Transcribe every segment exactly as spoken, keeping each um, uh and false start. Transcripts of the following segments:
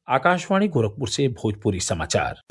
आकाशवाणी गोरखपुर से भोजपुरी समाचार।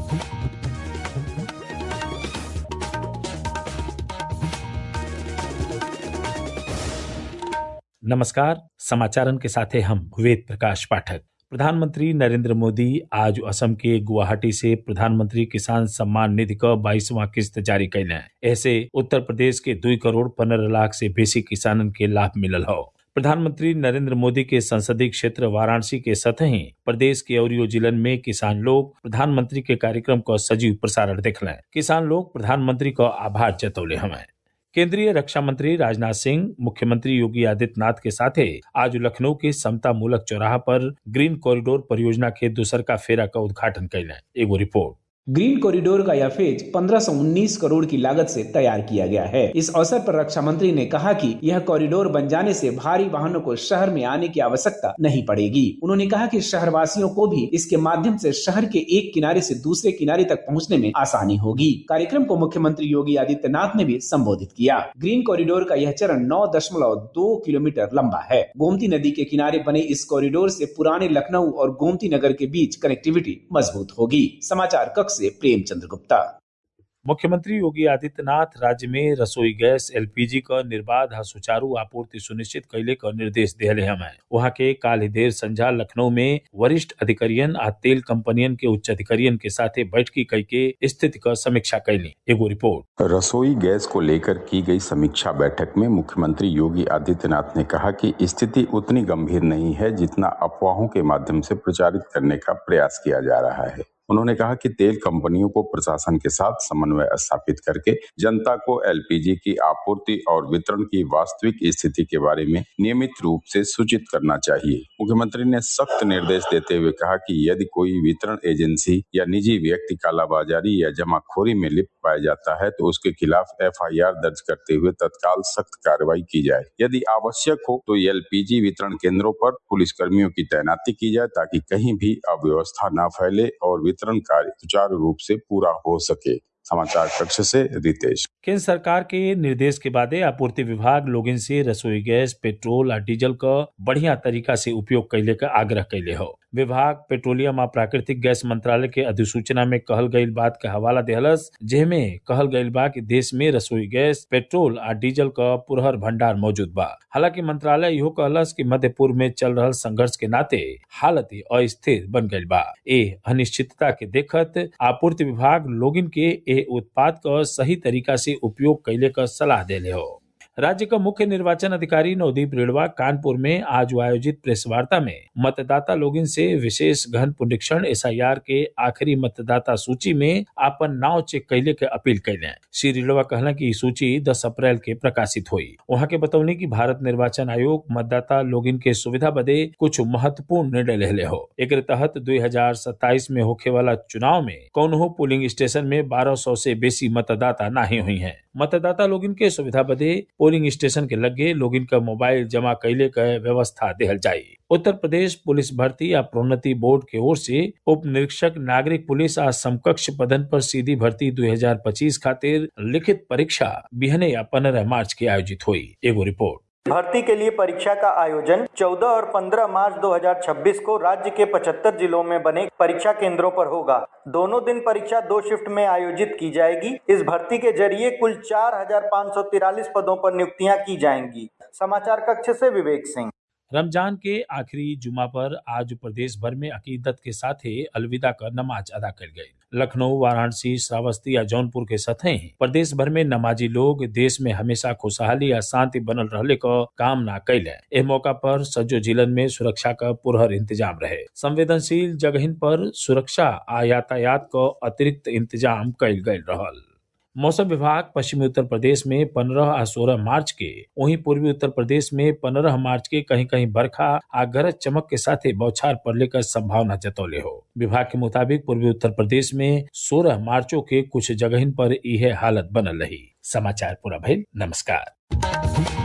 नमस्कार, समाचारन के साथे हम वेद प्रकाश पाठक। प्रधानमंत्री नरेंद्र मोदी आज असम के गुवाहाटी से प्रधानमंत्री किसान सम्मान निधि का बाईसवां किस्त जारी कैले। ऐसे उत्तर प्रदेश के दो करोड़ पंद्रह लाख से बेसी किसानन के लाभ मिलल हो। प्रधानमंत्री नरेंद्र मोदी के संसदीय क्षेत्र वाराणसी के सतही प्रदेश के औरियो जिलन में किसान लोग प्रधानमंत्री के कार्यक्रम का सजीव प्रसारण देखले। किसान लोग प्रधानमंत्री का आभार जतौले हमें। केंद्रीय रक्षा मंत्री राजनाथ सिंह मुख्यमंत्री योगी आदित्यनाथ के साथ आज लखनऊ के समता मूलक चौराहा पर ग्रीन कॉरिडोर परियोजना के दूसर का फेरा का उद्घाटन कैले। एगो रिपोर्ट। ग्रीन कॉरिडोर का यह फेज पंद्रह सौ उन्नीस करोड़ की लागत से तैयार किया गया है। इस अवसर पर रक्षा मंत्री ने कहा कि यह कॉरिडोर बन जाने से भारी वाहनों को शहर में आने की आवश्यकता नहीं पड़ेगी। उन्होंने कहा कि शहरवासियों को भी इसके माध्यम से शहर के एक किनारे से दूसरे किनारे तक पहुंचने में आसानी होगी। कार्यक्रम को मुख्यमंत्री योगी आदित्यनाथ ने भी संबोधित किया। ग्रीन कॉरिडोर का यह चरण नौ दशमलव दो किलोमीटर लंबा है। गोमती नदी के किनारे बने इस कॉरिडोर से पुराने लखनऊ और गोमती नगर के बीच कनेक्टिविटी मजबूत होगी। समाचार कक्ष से प्रेमचंद्र गुप्ता। मुख्यमंत्री योगी आदित्यनाथ राज्य में रसोई गैस एलपीजी का निर्बाध और सुचारू आपूर्ति सुनिश्चित कैले का निर्देश दिले हमें। वहाँ के काल देर संझा लखनऊ में वरिष्ठ अधिकारियन आ तेल कंपनियन के उच्च अधिकारियन के साथ बैठकी करके स्थिति का समीक्षा कैली। एगो रिपोर्ट। रसोई गैस को लेकर की गई समीक्षा बैठक में मुख्यमंत्री योगी आदित्यनाथ ने कहा कि स्थिति उतनी गंभीर नहीं है जितना अफवाहों के माध्यम से प्रचारित करने का प्रयास किया जा रहा है। उन्होंने कहा कि तेल कंपनियों को प्रशासन के साथ समन्वय स्थापित करके जनता को एलपीजी की आपूर्ति और वितरण की वास्तविक स्थिति के बारे में नियमित रूप से सूचित करना चाहिए। मुख्यमंत्री ने सख्त निर्देश देते हुए कहा कि यदि कोई वितरण एजेंसी या निजी व्यक्ति कालाबाजारी या जमाखोरी में लिप्त पाया जाता है तो उसके खिलाफ एफआईआर दर्ज करते हुए तत्काल सख्त कार्रवाई की जाए। यदि आवश्यक हो तो एलपीजी वितरण केंद्रों पर पुलिस कर्मियों की तैनाती की जाए ताकि कहीं भी अव्यवस्था न फैले और वितरण कार्य सुचारू रूप से पूरा हो सके। समाचार कक्ष से रितेश। केंद्र सरकार के निर्देश के बाद आपूर्ति विभाग लोगन से रसोई गैस, पेट्रोल और डीजल का बढ़िया तरीका से उपयोग कैले का आग्रह कैले हो। विभाग पेट्रोलियम और प्राकृतिक गैस मंत्रालय के अधिसूचना में कहल गई बात का हवाला देहलस, जेमे कहल गई बा कि देश में रसोई गैस, पेट्रोल और डीजल का पुरहर भंडार मौजूद बा। हालांकि मंत्रालय इहो कहलस कि मध्य पूर्व में चल रहा संघर्ष के नाते हालत अस्थिर बन गई बा। ए अनिश्चितता के देखत आपूर्ति विभाग लोगन के ए उत्पाद का सही तरीका से उपयोग कैले का सलाह देले हो। राज्य का मुख्य निर्वाचन अधिकारी नवदीप रेणवा कानपुर में आज आयोजित प्रेस वार्ता में मतदाता लोगन से विशेष गहन पुनरीक्षण एसआईआर के आखिरी मतदाता सूची में अपन नाव चेक कैले के अपील कैले। श्री रेणवा कहला कि सूची दस अप्रैल के प्रकाशित हुई। वहाँ के बतौनी कि भारत निर्वाचन आयोग मतदाता लोगन के सुविधा बदे कुछ महत्वपूर्ण निर्णय लेले हो। एक तहत दो हजार सत्ताईस में होखे वाला चुनाव में कौनहो पोलिंग स्टेशन में बारह सौ से बेसी मतदाता नहीं हुई है। मतदाता लोगन के सुविधा बदे पोलिंग स्टेशन के लगे लोगिन का मोबाइल जमा कैले का व्यवस्था देहल जाये। उत्तर प्रदेश पुलिस भर्ती या प्रोन्नति बोर्ड के ओर से उप निरीक्षक नागरिक पुलिस आ समकक्ष पदन पर सीधी भर्ती दो हजार पच्चीस खातिर लिखित परीक्षा बिहने या पंद्रह मार्च के आयोजित हुई। एगो रिपोर्ट। भर्ती के लिए परीक्षा का आयोजन चौदह और पंद्रह मार्च दो हजार छब्बीस को राज्य के पचहत्तर जिलों में बने परीक्षा केंद्रों पर होगा। दोनों दिन परीक्षा दो शिफ्ट में आयोजित की जाएगी। इस भर्ती के जरिए कुल चार हजार पाँच सौ तिरालीस पदों पर नियुक्तियां की जाएंगी। समाचार कक्ष से विवेक सिंह। रमजान के आखिरी जुमा पर आज प्रदेश भर में अकीदत के साथ अलविदा का नमाज अदा कर गई। लखनऊ, वाराणसी, श्रावस्ती या जौनपुर के साथ प्रदेश भर में नमाजी लोग देश में हमेशा खुशहाली या शांति बनल रहले का कामना कैले। एह मौका पर सज्जो जिलन में सुरक्षा का पुरहर इंतजाम रहे। संवेदनशील जगहिन पर सुरक्षा आ यातायात का अतिरिक्त इंतजाम कैल गयल रहल। मौसम विभाग पश्चिमी उत्तर प्रदेश में पंद्रह और सोलह मार्च के, वहीं पूर्वी उत्तर प्रदेश में पंद्रह मार्च के कहीं कहीं बरखा आ गरज चमक के साथ बौछार पड़ने का संभावना जतौले हो। विभाग के मुताबिक पूर्वी उत्तर प्रदेश में सोलह मार्चों के कुछ जगहिन पर यह हालत बनल रही। समाचार पूरा भइल। नमस्कार।